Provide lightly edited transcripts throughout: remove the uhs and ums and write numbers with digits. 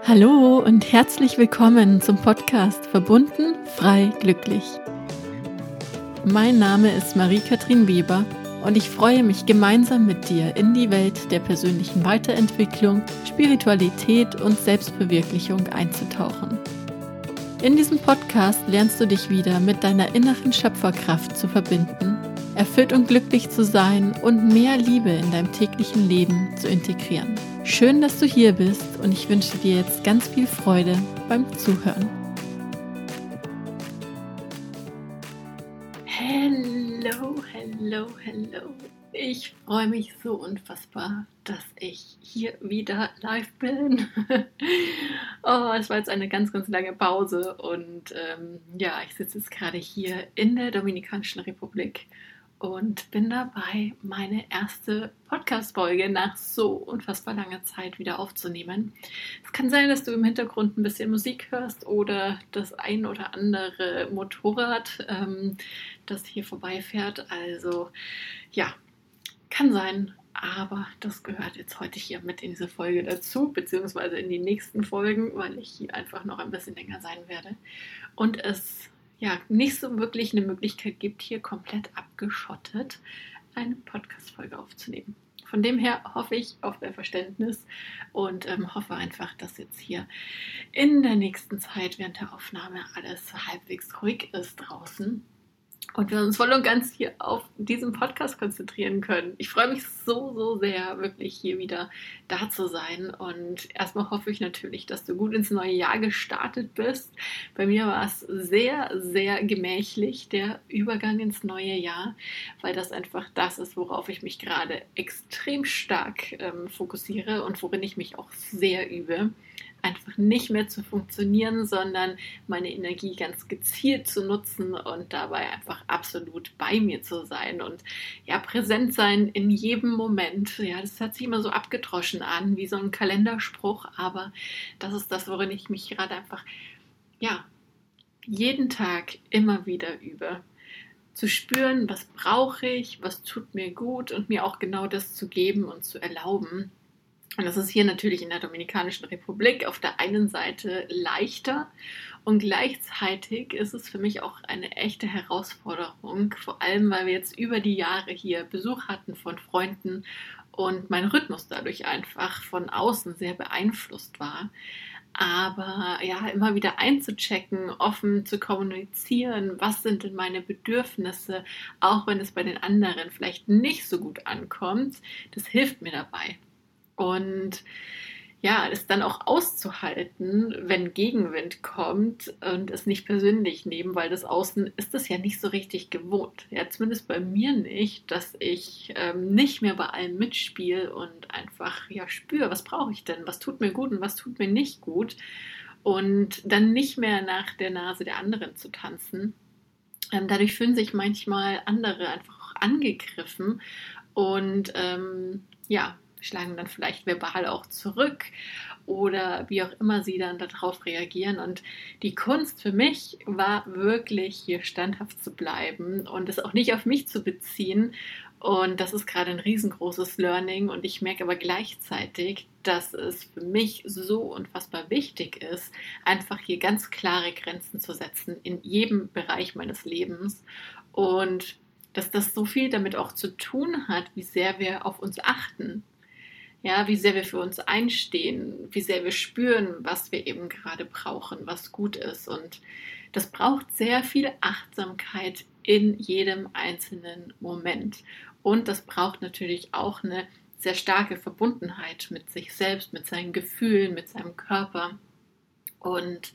Hallo und herzlich willkommen zum Podcast Verbunden, frei, glücklich. Mein Name ist Marie-Kathrin Weber und ich freue mich, gemeinsam mit dir in die Welt der persönlichen Weiterentwicklung, Spiritualität und Selbstverwirklichung einzutauchen. In diesem Podcast lernst du dich wieder mit deiner inneren Schöpferkraft zu verbinden, erfüllt und glücklich zu sein und mehr Liebe in deinem täglichen Leben zu integrieren. Schön, dass du hier bist und ich wünsche dir jetzt ganz viel Freude beim Zuhören. Hallo. Ich freue mich so unfassbar, dass ich hier wieder live bin. Es war jetzt eine ganz, ganz lange Pause und ich sitze jetzt gerade hier in der Dominikanischen Republik und bin dabei, meine erste Podcast-Folge nach so unfassbar langer Zeit wieder aufzunehmen. Es kann sein, dass du im Hintergrund ein bisschen Musik hörst oder das ein oder andere Motorrad, das hier vorbeifährt. Also ja, kann sein, aber das gehört jetzt heute hier mit in diese Folge dazu, beziehungsweise in die nächsten Folgen, weil ich hier einfach noch ein bisschen länger sein werde. Und es nicht so wirklich eine Möglichkeit gibt, hier komplett abgeschottet eine Podcast-Folge aufzunehmen. Von dem her hoffe ich auf dein Verständnis und hoffe einfach, dass jetzt hier in der nächsten Zeit während der Aufnahme alles halbwegs ruhig ist draußen und wir uns voll und ganz hier auf diesen Podcast konzentrieren können. Ich freue mich so sehr, wirklich hier wieder da zu sein. Und erstmal hoffe ich natürlich, dass du gut ins neue Jahr gestartet bist. Bei mir war es sehr, sehr gemächlich, der Übergang ins neue Jahr, weil das einfach das ist, worauf ich mich gerade extrem stark fokussiere und worin ich mich auch sehr übe. Einfach nicht mehr zu funktionieren, sondern meine Energie ganz gezielt zu nutzen und dabei einfach absolut bei mir zu sein und präsent sein in jedem Moment. Ja, das hört sich immer so abgedroschen an, wie so ein Kalenderspruch, aber das ist das, worin ich mich gerade einfach, jeden Tag immer wieder übe. Zu spüren, was brauche ich, was tut mir gut und mir auch genau das zu geben und zu erlauben. Und das ist hier natürlich in der Dominikanischen Republik auf der einen Seite leichter und gleichzeitig ist es für mich auch eine echte Herausforderung, vor allem weil wir jetzt über die Jahre hier Besuch hatten von Freunden und mein Rhythmus dadurch einfach von außen sehr beeinflusst war. Aber immer wieder einzuchecken, offen zu kommunizieren, was sind denn meine Bedürfnisse, auch wenn es bei den anderen vielleicht nicht so gut ankommt, das hilft mir dabei. Und es dann auch auszuhalten, wenn Gegenwind kommt und es nicht persönlich nehmen, weil das Außen ist das ja nicht so richtig gewohnt. Ja, zumindest bei mir nicht, dass ich nicht mehr bei allem mitspiele und einfach spüre, was brauche ich denn, was tut mir gut und was tut mir nicht gut und dann nicht mehr nach der Nase der anderen zu tanzen. Dadurch fühlen sich manchmal andere einfach auch angegriffen und schlagen dann vielleicht verbal auch zurück oder wie auch immer sie dann darauf reagieren. Und die Kunst für mich war wirklich, hier standhaft zu bleiben und es auch nicht auf mich zu beziehen. Und das ist gerade ein riesengroßes Learning. Und ich merke aber gleichzeitig, dass es für mich so unfassbar wichtig ist, einfach hier ganz klare Grenzen zu setzen in jedem Bereich meines Lebens. Und dass das so viel damit auch zu tun hat, wie sehr wir auf uns achten. Ja, wie sehr wir für uns einstehen, wie sehr wir spüren, was wir eben gerade brauchen, was gut ist. Und das braucht sehr viel Achtsamkeit in jedem einzelnen Moment. Und das braucht natürlich auch eine sehr starke Verbundenheit mit sich selbst, mit seinen Gefühlen, mit seinem Körper. Und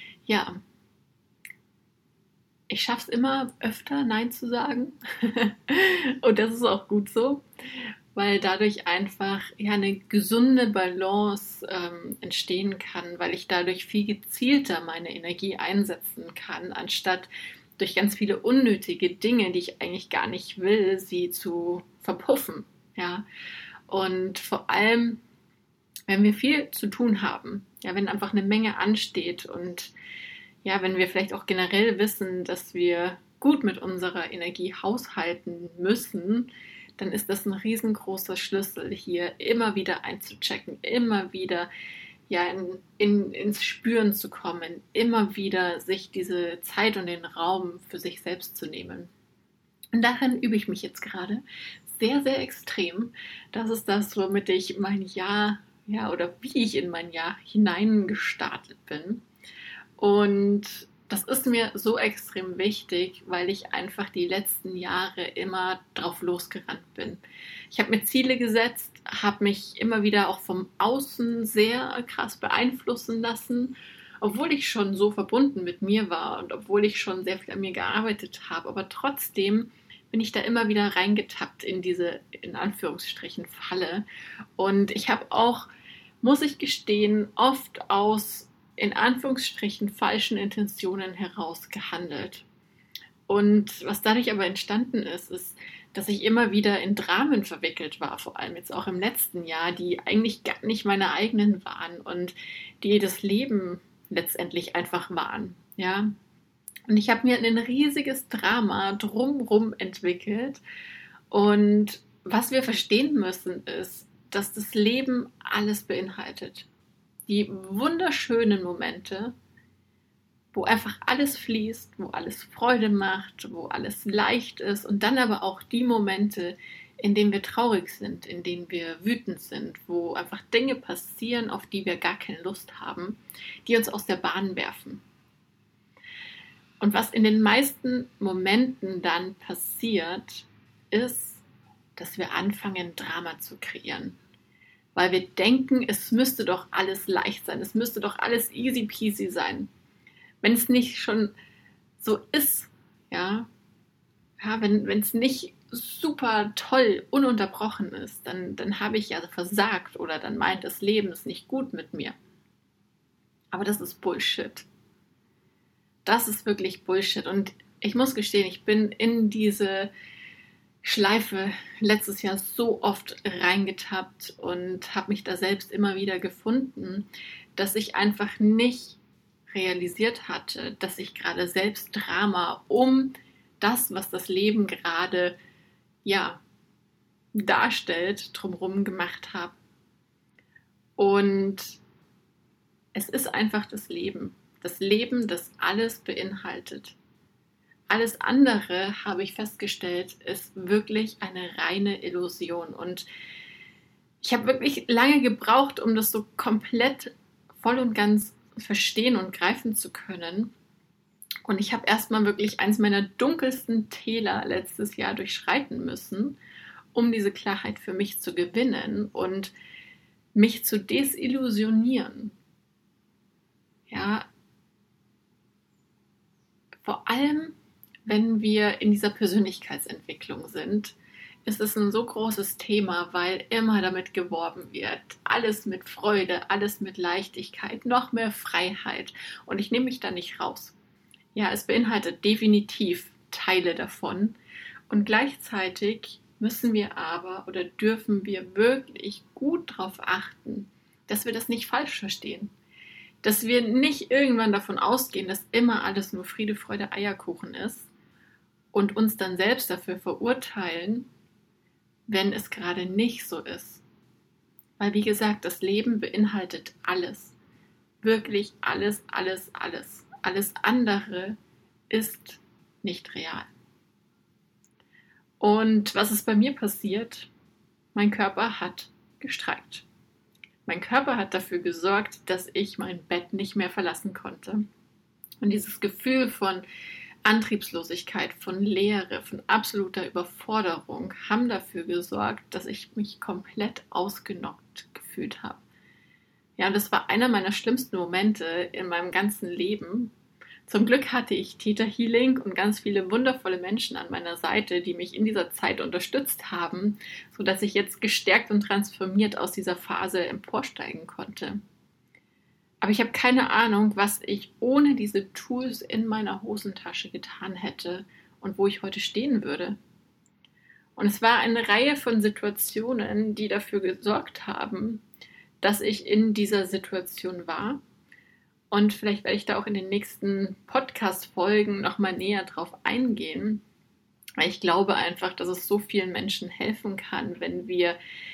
ich schaffe es immer öfter, Nein zu sagen. Und das ist auch gut so, weil dadurch einfach eine gesunde Balance entstehen kann, weil ich dadurch viel gezielter meine Energie einsetzen kann, anstatt durch ganz viele unnötige Dinge, die ich eigentlich gar nicht will, sie zu verpuffen. Ja? Und vor allem, wenn wir viel zu tun haben, wenn einfach eine Menge ansteht und wenn wir vielleicht auch generell wissen, dass wir gut mit unserer Energie haushalten müssen, dann ist das ein riesengroßer Schlüssel, hier immer wieder einzuchecken, immer wieder ins Spüren zu kommen, immer wieder sich diese Zeit und den Raum für sich selbst zu nehmen. Und darin übe ich mich jetzt gerade sehr, sehr extrem. Das ist das, womit ich mein Jahr, oder wie ich in mein Jahr hineingestartet bin. Und das ist mir so extrem wichtig, weil ich einfach die letzten Jahre immer drauf losgerannt bin. Ich habe mir Ziele gesetzt, habe mich immer wieder auch vom Außen sehr krass beeinflussen lassen, obwohl ich schon so verbunden mit mir war und obwohl ich schon sehr viel an mir gearbeitet habe. Aber trotzdem bin ich da immer wieder reingetappt in diese, in Anführungsstrichen, Falle. Und ich habe auch, muss ich gestehen, oft aus in Anführungsstrichen falschen Intentionen heraus gehandelt. Und was dadurch aber entstanden ist, dass ich immer wieder in Dramen verwickelt war, vor allem jetzt auch im letzten Jahr, die eigentlich gar nicht meine eigenen waren und die das Leben letztendlich einfach waren. Ja? Und ich habe mir ein riesiges Drama drumherum entwickelt. Und was wir verstehen müssen, ist, dass das Leben alles beinhaltet. Die wunderschönen Momente, wo einfach alles fließt, wo alles Freude macht, wo alles leicht ist und dann aber auch die Momente, in denen wir traurig sind, in denen wir wütend sind, wo einfach Dinge passieren, auf die wir gar keine Lust haben, die uns aus der Bahn werfen. Und was in den meisten Momenten dann passiert, ist, dass wir anfangen, Drama zu kreieren. Weil wir denken, es müsste doch alles leicht sein, es müsste doch alles easy peasy sein. Wenn es nicht schon so ist, wenn es nicht super toll, ununterbrochen ist, dann habe ich ja versagt oder dann meint das Leben es nicht gut mit mir. Aber das ist Bullshit. Das ist wirklich Bullshit. Und ich muss gestehen, ich bin in diese Schleife letztes Jahr so oft reingetappt und habe mich da selbst immer wieder gefunden, dass ich einfach nicht realisiert hatte, dass ich gerade selbst Drama um das, was das Leben gerade darstellt, drumherum gemacht habe. Und es ist einfach das Leben, das alles beinhaltet. Alles andere, habe ich festgestellt, ist wirklich eine reine Illusion. Und ich habe wirklich lange gebraucht, um das so komplett voll und ganz verstehen und greifen zu können. Und ich habe erstmal wirklich eins meiner dunkelsten Täler letztes Jahr durchschreiten müssen, um diese Klarheit für mich zu gewinnen und mich zu desillusionieren. Ja, vor allem, wenn wir in dieser Persönlichkeitsentwicklung sind, ist es ein so großes Thema, weil immer damit geworben wird. Alles mit Freude, alles mit Leichtigkeit, noch mehr Freiheit. Und ich nehme mich da nicht raus. Ja, es beinhaltet definitiv Teile davon. Und gleichzeitig müssen wir aber oder dürfen wir wirklich gut darauf achten, dass wir das nicht falsch verstehen. Dass wir nicht irgendwann davon ausgehen, dass immer alles nur Friede, Freude, Eierkuchen ist und uns dann selbst dafür verurteilen, wenn es gerade nicht so ist. Weil, wie gesagt, das Leben beinhaltet alles. Wirklich alles, alles, alles. Alles andere ist nicht real. Und was ist bei mir passiert? Mein Körper hat gestreikt. Mein Körper hat dafür gesorgt, dass ich mein Bett nicht mehr verlassen konnte. Und dieses Gefühl von Antriebslosigkeit, von Leere, von absoluter Überforderung haben dafür gesorgt, dass ich mich komplett ausgenockt gefühlt habe. Ja, und das war einer meiner schlimmsten Momente in meinem ganzen Leben. Zum Glück hatte ich Theta Healing und ganz viele wundervolle Menschen an meiner Seite, die mich in dieser Zeit unterstützt haben, sodass ich jetzt gestärkt und transformiert aus dieser Phase emporsteigen konnte. Aber ich habe keine Ahnung, was ich ohne diese Tools in meiner Hosentasche getan hätte und wo ich heute stehen würde. Und es war eine Reihe von Situationen, die dafür gesorgt haben, dass ich in dieser Situation war. Und vielleicht werde ich da auch in den nächsten Podcast-Folgen nochmal näher drauf eingehen. Weil ich glaube einfach, dass es so vielen Menschen helfen kann, wenn wir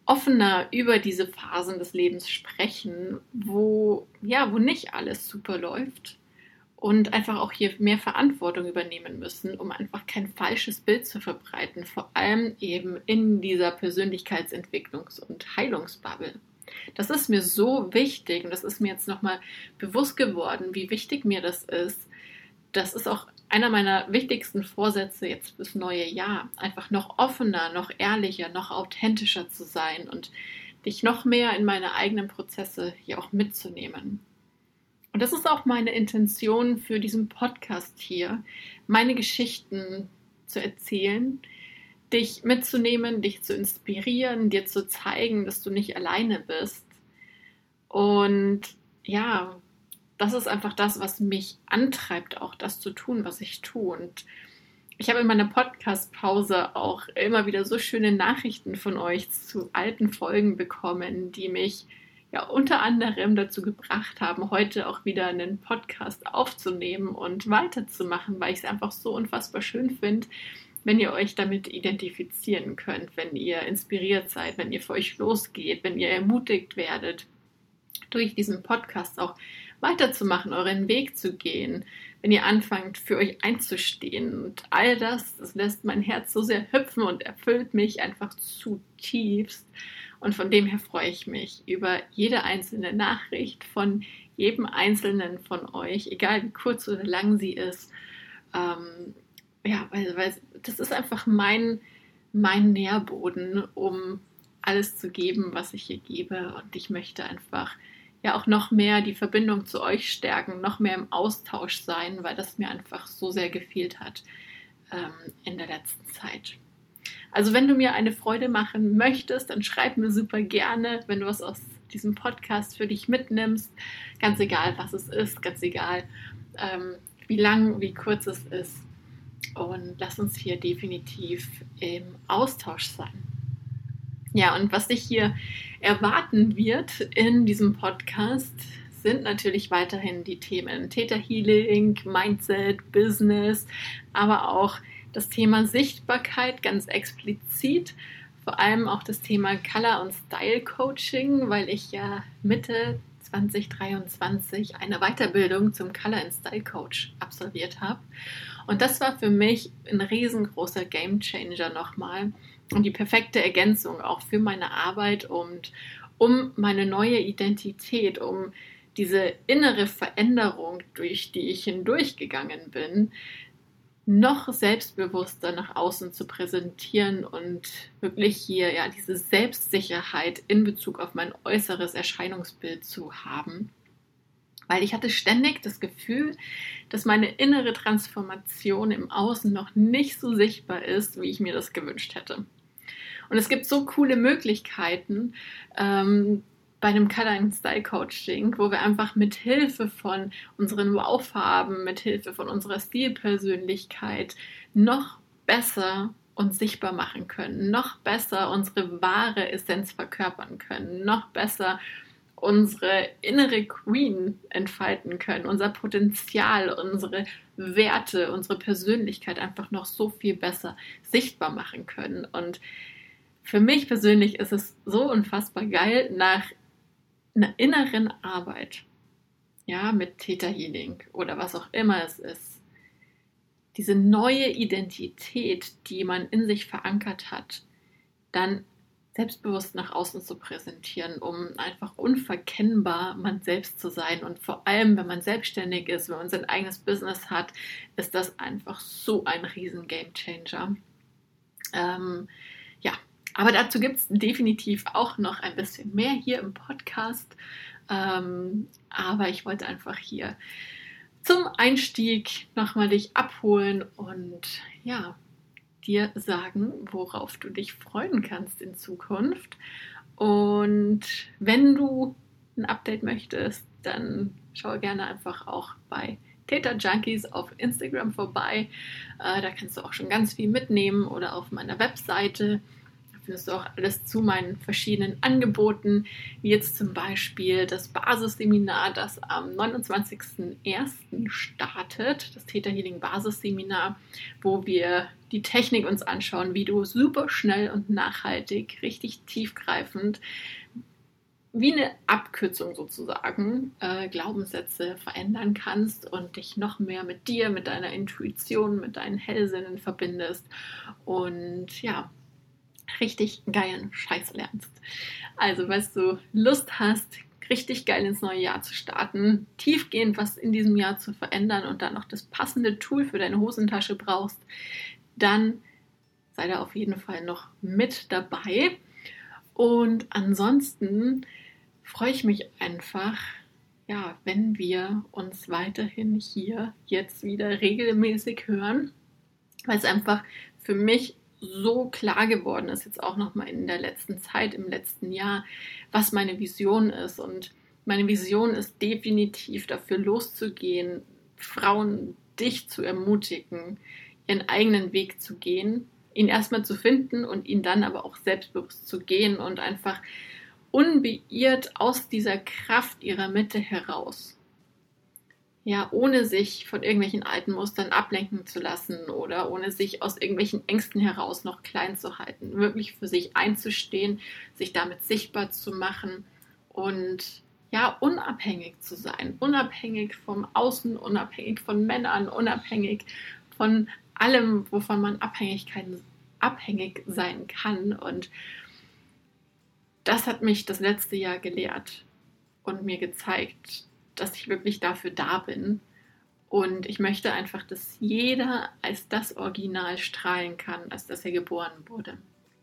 offener über diese Phasen des Lebens sprechen, wo nicht alles super läuft und einfach auch hier mehr Verantwortung übernehmen müssen, um einfach kein falsches Bild zu verbreiten, vor allem eben in dieser Persönlichkeitsentwicklungs- und Heilungsbubble. Das ist mir so wichtig und das ist mir jetzt nochmal bewusst geworden, wie wichtig mir das ist. Das ist auch einer meiner wichtigsten Vorsätze jetzt fürs neue Jahr, einfach noch offener, noch ehrlicher, noch authentischer zu sein und dich noch mehr in meine eigenen Prozesse hier auch mitzunehmen. Und das ist auch meine Intention für diesen Podcast hier, meine Geschichten zu erzählen, dich mitzunehmen, dich zu inspirieren, dir zu zeigen, dass du nicht alleine bist. Und ja, das ist einfach das, was mich antreibt, auch das zu tun, was ich tue. Und ich habe in meiner Podcast-Pause auch immer wieder so schöne Nachrichten von euch zu alten Folgen bekommen, die mich ja unter anderem dazu gebracht haben, heute auch wieder einen Podcast aufzunehmen und weiterzumachen, weil ich es einfach so unfassbar schön finde, wenn ihr euch damit identifizieren könnt, wenn ihr inspiriert seid, wenn ihr für euch losgeht, wenn ihr ermutigt werdet, durch diesen Podcast auch weiterzumachen, euren Weg zu gehen, wenn ihr anfangt, für euch einzustehen. Und all das lässt mein Herz so sehr hüpfen und erfüllt mich einfach zutiefst. Und von dem her freue ich mich über jede einzelne Nachricht von jedem einzelnen von euch, egal wie kurz oder lang sie ist. Weil das ist einfach mein Nährboden, um alles zu geben, was ich hier gebe. Und ich möchte einfach ja auch noch mehr die Verbindung zu euch stärken, noch mehr im Austausch sein, weil das mir einfach so sehr gefehlt hat in der letzten Zeit. Also wenn du mir eine Freude machen möchtest, dann schreib mir super gerne, wenn du was aus diesem Podcast für dich mitnimmst. Ganz egal, was es ist, ganz egal, wie lang, wie kurz es ist. Und lass uns hier definitiv im Austausch sein. Ja, und was dich hier erwarten wird in diesem Podcast, sind natürlich weiterhin die Themen Theta Healing, Mindset, Business, aber auch das Thema Sichtbarkeit ganz explizit, vor allem auch das Thema Color- und Style-Coaching, weil ich ja Mitte 2023 eine Weiterbildung zum Color- und Style-Coach absolviert habe. Und das war für mich ein riesengroßer Gamechanger nochmal und die perfekte Ergänzung auch für meine Arbeit und um meine neue Identität, um diese innere Veränderung, durch die ich hindurchgegangen bin, noch selbstbewusster nach außen zu präsentieren und wirklich hier ja diese Selbstsicherheit in Bezug auf mein äußeres Erscheinungsbild zu haben. Weil ich hatte ständig das Gefühl, dass meine innere Transformation im Außen noch nicht so sichtbar ist, wie ich mir das gewünscht hätte. Und es gibt so coole Möglichkeiten bei einem Color and Style Coaching, wo wir einfach mit Hilfe von unseren Wow-Farben, mit Hilfe von unserer Stilpersönlichkeit noch besser uns sichtbar machen können, noch besser unsere wahre Essenz verkörpern können, noch besser unsere innere Queen entfalten können, unser Potenzial, unsere Werte, unsere Persönlichkeit einfach noch so viel besser sichtbar machen können. Und für mich persönlich ist es so unfassbar geil, nach einer inneren Arbeit, ja, mit Theta Healing oder was auch immer es ist, diese neue Identität, die man in sich verankert hat, dann selbstbewusst nach außen zu präsentieren, um einfach unverkennbar man selbst zu sein. Und vor allem, wenn man selbstständig ist, wenn man sein eigenes Business hat, ist das einfach so ein riesen Gamechanger. Aber dazu gibt es definitiv auch noch ein bisschen mehr hier im Podcast. Aber ich wollte einfach hier zum Einstieg nochmal dich abholen und ja, dir sagen, worauf du dich freuen kannst in Zukunft. Und wenn du ein Update möchtest, dann schau gerne einfach auch bei Theta Junkies auf Instagram vorbei. Da kannst du auch schon ganz viel mitnehmen oder auf meiner Webseite findest du auch alles zu meinen verschiedenen Angeboten, wie jetzt zum Beispiel das Basisseminar, das am 29.01. startet, das Theta Healing Basisseminar, wo wir die Technik uns anschauen, wie du super schnell und nachhaltig, richtig tiefgreifend, wie eine Abkürzung sozusagen, Glaubenssätze verändern kannst und dich noch mehr mit dir, mit deiner Intuition, mit deinen Hellsinnen verbindest und ja, richtig geilen Scheiß lernst. Also, falls du Lust hast, richtig geil ins neue Jahr zu starten, tiefgehend was in diesem Jahr zu verändern und dann noch das passende Tool für deine Hosentasche brauchst, dann sei da auf jeden Fall noch mit dabei. Und ansonsten freue ich mich einfach, ja, wenn wir uns weiterhin hier jetzt wieder regelmäßig hören, weil es einfach für mich so klar geworden ist, jetzt auch nochmal in der letzten Zeit, im letzten Jahr, was meine Vision ist. Und meine Vision ist definitiv dafür loszugehen, Frauen, dich zu ermutigen, ihren eigenen Weg zu gehen, ihn erstmal zu finden und ihn dann aber auch selbstbewusst zu gehen und einfach unbeirrt aus dieser Kraft ihrer Mitte heraus. Ja, ohne sich von irgendwelchen alten Mustern ablenken zu lassen oder ohne sich aus irgendwelchen Ängsten heraus noch klein zu halten. Wirklich für sich einzustehen, sich damit sichtbar zu machen und ja, unabhängig zu sein. Unabhängig vom Außen, unabhängig von Männern, unabhängig von allem, wovon man abhängig sein kann. Und das hat mich das letzte Jahr gelehrt und mir gezeigt, dass ich wirklich dafür da bin. Und ich möchte einfach, dass jeder als das Original strahlen kann, als dass er geboren wurde.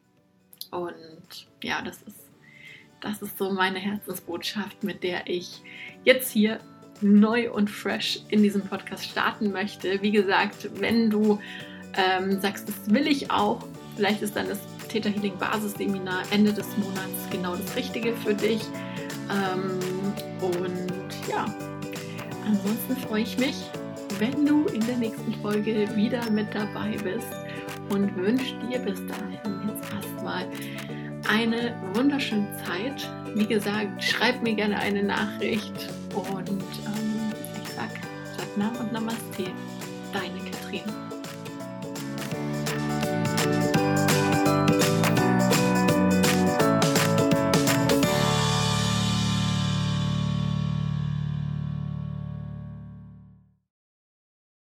Und ja, das ist so meine Herzensbotschaft, mit der ich jetzt hier neu und fresh in diesem Podcast starten möchte. Wie gesagt, wenn du sagst, das will ich auch, vielleicht ist dann das Theta Healing Basisseminar Ende des Monats genau das Richtige für dich. Und ja, ansonsten freue ich mich, wenn du in der nächsten Folge wieder mit dabei bist und wünsche dir bis dahin jetzt erstmal eine wunderschöne Zeit. Wie gesagt, schreib mir gerne eine Nachricht und ich sag Satnam und Namaste, deine Katrin.